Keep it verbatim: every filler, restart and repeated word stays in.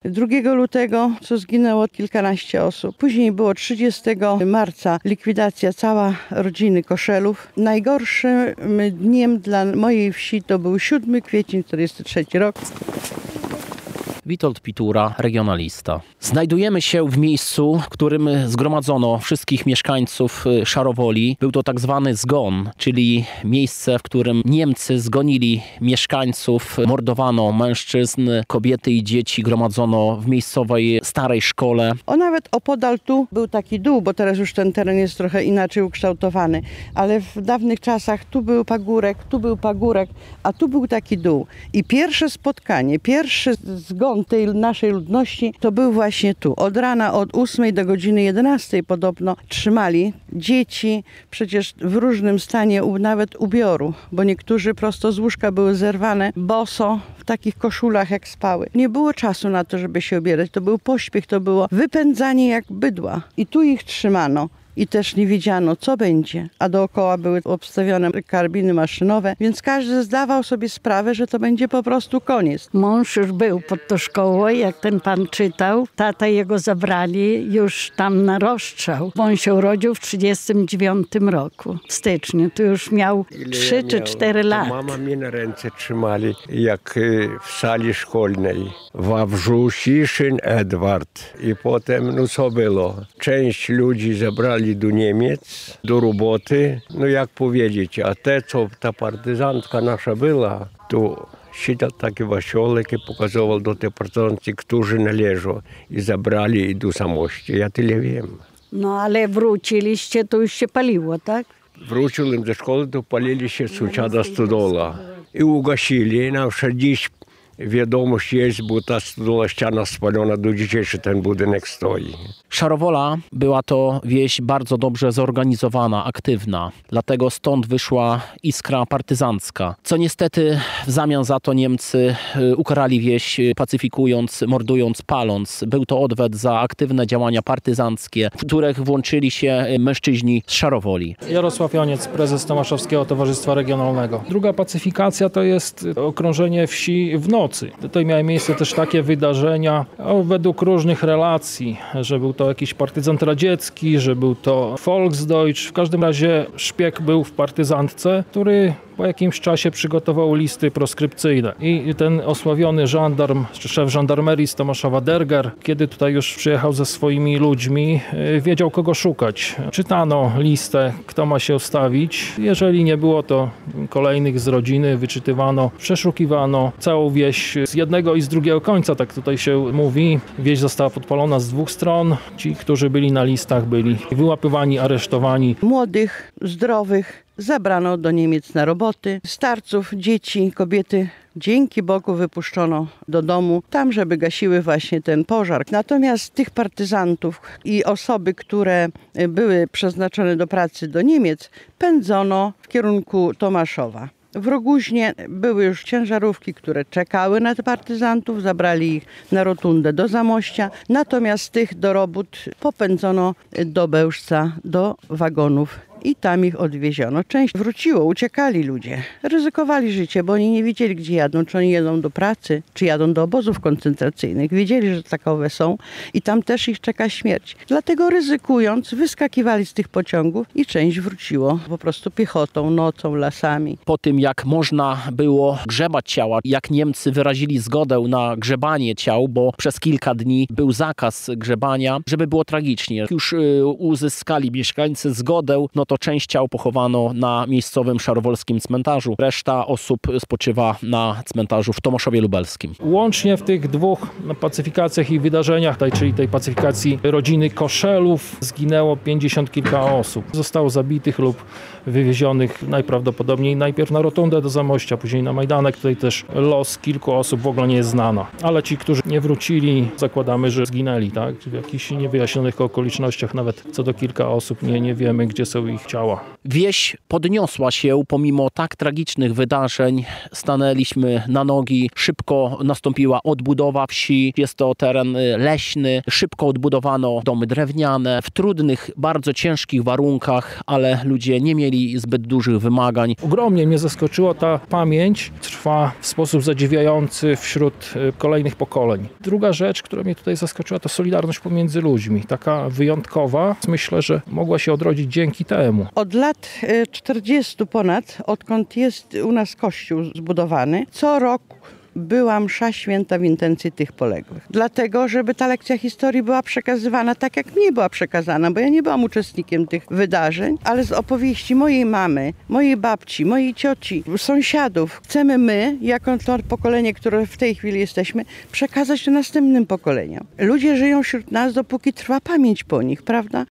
drugiego lutego, co zginęło kilkanaście osób. Później było trzydziestego marca likwidacja cała rodziny Koszelów. Najgorszym dniem dla mojej wsi to był siódmy kwiecień czterdziesty trzeci rok. Witold Pitura, regionalista. Znajdujemy się w miejscu, w którym zgromadzono wszystkich mieszkańców Szarowoli. Był to tak zwany zgon, czyli miejsce, w którym Niemcy zgonili mieszkańców, mordowano mężczyzn, kobiety i dzieci, gromadzono w miejscowej starej szkole. O, nawet opodal tu był taki dół, bo teraz już ten teren jest trochę inaczej ukształtowany, ale w dawnych czasach tu był pagórek, tu był pagórek, a tu był taki dół. I pierwsze spotkanie, pierwszy zgon tej naszej ludności to był właśnie tu. Od rana od ósmej do godziny jedenastej podobno trzymali dzieci przecież w różnym stanie, nawet ubioru, bo niektórzy prosto z łóżka były zerwane boso w takich koszulach jak spały. Nie było czasu na to, żeby się ubierać. To był pośpiech, to było wypędzanie jak bydła. I tu ich trzymano. I też nie wiedziano, co będzie, a dookoła były obstawione karabiny maszynowe, więc każdy zdawał sobie sprawę, że to będzie po prostu koniec. Mąż już był pod tą szkołą, jak ten pan czytał. Tata jego zabrali już tam na rozstrzał. On się urodził w trzydziestym dziewiątym roku, w styczniu. Tu już miał trzy czy cztery lata. Mama mnie na ręce trzymali, jak w sali szkolnej. Wawrzusiszyn Edward. I potem, no co było? Część ludzi zabrali do Niemiec, do roboty. No jak powiedzieć, a te, co ta partyzantka nasza była, to siedział taki wasiołek i pokazywał do tej partyzantki, którzy należą. I zabrali i do samości. Ja tyle wiem. No ale wróciliście, to już się paliło, tak? Wróciłem ze szkoły, to palili się sąsiada stodola. I ugasili. Nam jeszcze dziś wiadomość jest, bo ta stodola ściana spalona, do dzisiejszy ten budynek stoi. Szarowola była to wieś bardzo dobrze zorganizowana, aktywna. Dlatego stąd wyszła iskra partyzancka. Co niestety w zamian za to Niemcy ukarali wieś, pacyfikując, mordując, paląc. Był to odwet za aktywne działania partyzanckie, w których włączyli się mężczyźni z Szarowoli. Jarosław Joniec, prezes Tomaszowskiego Towarzystwa Regionalnego. Druga pacyfikacja to jest okrążenie wsi w nocy. Tutaj miały miejsce też takie wydarzenia, o, według różnych relacji, że był to jakiś partyzant radziecki, że był to Volksdeutsch. W każdym razie szpieg był w partyzantce, który po jakimś czasie przygotował listy proskrypcyjne. I ten osławiony żandarm, czy szef żandarmerii z Tomaszowa Derger, kiedy tutaj już przyjechał ze swoimi ludźmi, wiedział, kogo szukać. Czytano listę, kto ma się stawić. Jeżeli nie było to kolejnych z rodziny, wyczytywano, przeszukiwano całą wieś z jednego i z drugiego końca, tak tutaj się mówi. Wieś została podpalona z dwóch stron. Ci, którzy byli na listach, byli wyłapywani, aresztowani. Młodych, zdrowych zabrano do Niemiec na roboty. Starców, dzieci, kobiety dzięki Bogu wypuszczono do domu, tam żeby gasiły właśnie ten pożar. Natomiast tych partyzantów i osoby, które były przeznaczone do pracy do Niemiec, pędzono w kierunku Tomaszowa. W Roguźnie były już ciężarówki, które czekały na partyzantów, zabrali ich na rotundę do Zamościa, natomiast tych do robót popędzono do Bełżca, do wagonów. I tam ich odwieziono. Część wróciło, uciekali ludzie. Ryzykowali życie, bo oni nie wiedzieli, gdzie jadą. Czy oni jedą do pracy, czy jadą do obozów koncentracyjnych. Wiedzieli, że takowe są i tam też ich czeka śmierć. Dlatego ryzykując, wyskakiwali z tych pociągów i część wróciło po prostu piechotą, nocą, lasami. Po tym, jak można było grzebać ciała, jak Niemcy wyrazili zgodę na grzebanie ciał, bo przez kilka dni był zakaz grzebania, żeby było tragicznie. Już y, uzyskali mieszkańcy zgodę, no to część ciał pochowano na miejscowym szarowolskim cmentarzu. Reszta osób spoczywa na cmentarzu w Tomaszowie Lubelskim. Łącznie w tych dwóch pacyfikacjach i wydarzeniach, tej, czyli tej pacyfikacji rodziny Koszelów, zginęło pięćdziesiąt kilka osób. Zostało zabitych lub wywiezionych najprawdopodobniej najpierw na rotundę do Zamościa, później na Majdanek. Tutaj też los kilku osób w ogóle nie jest znana. Ale ci, którzy nie wrócili, zakładamy, że zginęli, tak? W jakichś niewyjaśnionych okolicznościach, nawet co do kilka osób, nie, nie wiemy, gdzie są ich ich ciała. Wieś podniosła się pomimo tak tragicznych wydarzeń. Stanęliśmy na nogi. Szybko nastąpiła odbudowa wsi. Jest to teren leśny. Szybko odbudowano domy drewniane w trudnych, bardzo ciężkich warunkach, ale ludzie nie mieli zbyt dużych wymagań. Ogromnie mnie zaskoczyła ta pamięć. Trwa w sposób zadziwiający wśród kolejnych pokoleń. Druga rzecz, która mnie tutaj zaskoczyła, to solidarność pomiędzy ludźmi. Taka wyjątkowa. Myślę, że mogła się odrodzić dzięki temu. Od lat czterdziestu ponad, odkąd jest u nas kościół zbudowany, co roku była msza święta w intencji tych poległych. Dlatego, żeby ta lekcja historii była przekazywana tak, jak mnie była przekazana, bo ja nie byłam uczestnikiem tych wydarzeń, ale z opowieści mojej mamy, mojej babci, mojej cioci, sąsiadów, chcemy my, jako to pokolenie, które w tej chwili jesteśmy, przekazać to następnym pokoleniom. Ludzie żyją wśród nas, dopóki trwa pamięć po nich, prawda?